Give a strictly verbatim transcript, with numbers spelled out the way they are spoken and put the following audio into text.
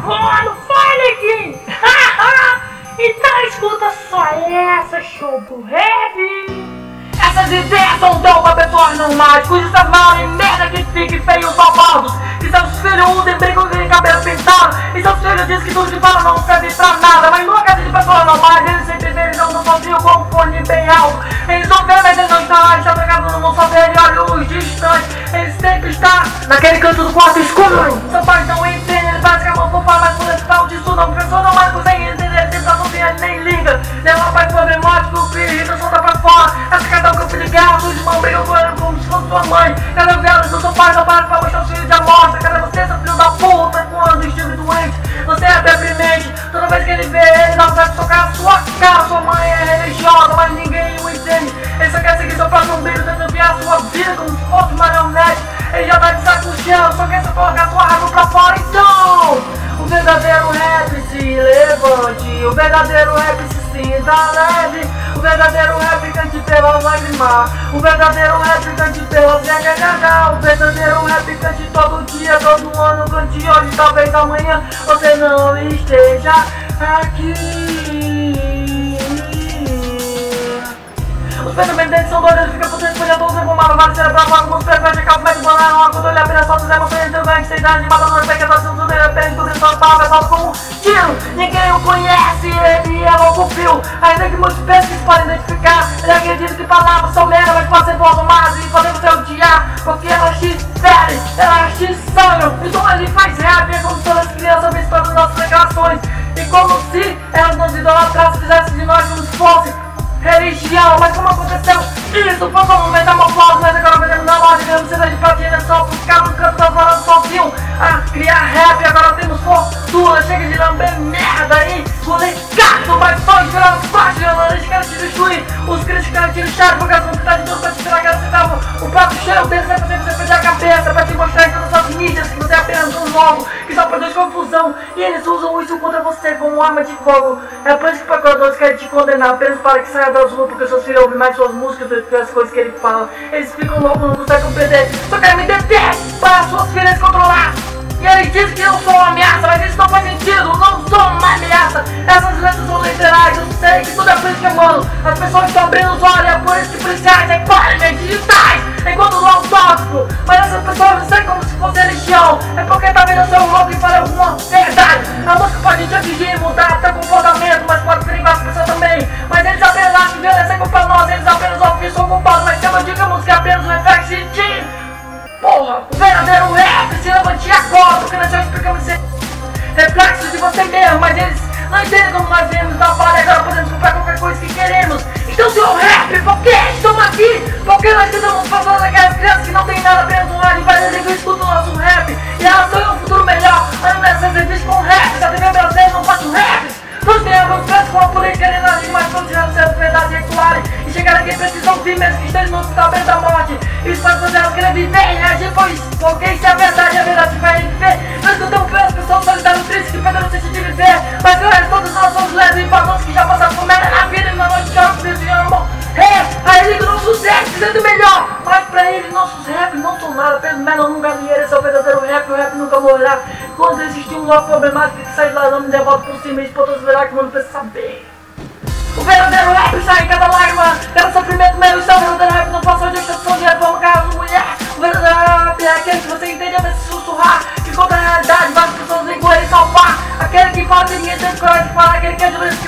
Mano, fala, neguinho! Então escuta só essa, show do rap! Essas ideias são dão pra pessoas normais, cujos mal e merda que fiquem feios babados. Que seus filhos usem brincam de cabelo pintado. E seus filhos dizem que tudo que falam não serve pra nada. Mas numa casa de pessoas normais, eles sempre veem, eles andam sozinhos com um fone bem alto. Eles não veem, mas eles não estão lá, eles estão trancados no mundo saber e olham os distantes. Eles sempre estão naquele canto do quarto escuro. Seu pai não entende, ele parece que a mão for falar, mas quando ele fala disso não, pessoa não mais consegue entender, ele sempre tá sozinho, ele nem liga. Leva o pai problemático, o filho irrita, solta pra fora. Essa cada um que eu fui de guerra, os irmãos brigam com ele como se fosse sua mãe. Cada vez do seu pai não para pra mostrar os filhos de amostra. Cada você, seu filho da puta, quando estive doente, você é deprimente. Toda vez que ele vê ele, dá vontade de tocar a sua cara. Sua mãe é religiosa, mas ninguém o entende. Ele só quer seguir seu próprio umbigo, desafiar a sua vida como se fosse marionete. Ele já tá de saco cheio, só quer só colocar sua raiva pra fora. Então, o verdadeiro rap se levante, o verdadeiro rap se sinta leve, o verdadeiro rap cante pelas lágrimas, o verdadeiro rap cante pelas gaga, o verdadeiro rap cante todo dia, todo ano, cante hoje, talvez amanhã você não esteja aqui. Os pensamentos deles são doidos, eles ficam potentes, podia todos reformados, vários cerebrais, alguns preferem de calça, mas banaram, uma quando olhar apenas fotos, emoções, entre o gangue, seis anos de matadores, pequenos, tudo de repente, tudo isso palavras, salto como um tiro. Ninguém o conhece, ele é louco fio, ainda que muitos pensam que se podem identificar. Ele acredita que palavras são merda, mas podem ser boas ou más, e podem você odiar, porque elas te ferem, elas te sangram. Então ele faz rap, é como se todas as crianças vissem todas as nossas declarações, e como se elas nos idolatrassem, fizessem de nós como se fosse religião. Mas como aconteceu isso? Foi como um metamorfose, mas agora vendendo na loja, ganhando cena de platina só por ficar no canto das horas sozinho a criar rap. Agora temos fortuna, chega de lamber merda e molecado, mas só virar as partes, eles querem te destruir, os críticos querem te lixar, porque as vontades de Deus pra te tirar aquela centavo, o prato cheio deles é pra você perder a cabeça, pra te mostrar em todas as mídias que você é apenas um logo, que só produz confusão, e eles usam isso contra você como arma de fogo. É por isso que os procuradores querem te condenar, apenas para que saia das ruas, porque seus filhos ouvem mais suas músicas do que as coisas que ele fala. Eles ficam loucos, não conseguem compreender, só querem me deter para suas filhas controlar. E eles dizem que eu sou uma ameaça, mas isso não faz sentido, não sou uma ameaça. Essas letras são literais, eu sei que tudo é política, mano. As pessoas estão abrindo os olhos, é por isso que policiais recolhem digitais enquanto do autógrafo. Mas essas pessoas não sei como se fosse religião, é porque tá vendo seu louco e fala alguma verdade. A música pode te atingir, mudar até comportamento, mas pode ferir várias pessoas também. Mas eles apenas acham que violência é culpa nossa, eles apenas ouvem são culpados. Mas se eu digo que a música é apenas um reflexo de porra, o verdadeiro rap se levante agora, porque nós já explicamos esse reflexo de você mesmo, mas eles não entendem como nós viemos da parada e agora podemos comprar qualquer coisa que queremos. Então seu rap, por que estamos aqui? Porque nós tentamos falar daquelas crianças que não tem nada, apenas um rádio, vai ler e escuta o nosso rap. E elas sonham um futuro melhor, mas não nessas revistas com rap, se a T V brasileira não faz um rap. Nós ganhamos cantos com a política querendo agir mais considerando ser verdade atuarem e chegar aqui precisam ouvir mesmo que estejam no hospital bem da morte. Isso faz fazer elas querer viver e reagir, pois porque isso é a verdade, a verdade vai viver. Nós escutamos pelas pessoas solidárias tristes que perderam o sentido de viver, mas claro, todos nós somos leves e famosos que já passaram por merda na vida e na noite choram por isso e amor. É, aí ele que nossos raps se sentem melhor, mas pra ele nossos raps não são nada, apenas menor num galinheiro, esse é o verdadeiro rap, o rap nunca morrerá. Quando existir um logo problemático que sai de lá, não me devolve por cima e expor todos os verdades que o mundo precisa saber. O verdadeiro rap sai em cada lágrima, cada sofrimento meu, isso é o verdadeiro rap, não faça de exceção de reforma, caso mulher. O verdadeiro rap é aquele que você entende a vez de sussurrar, que conta a realidade, várias pessoas em correr e salvar. Aquele que fala que ninguém tem coragem de falar, aquele que ajuda a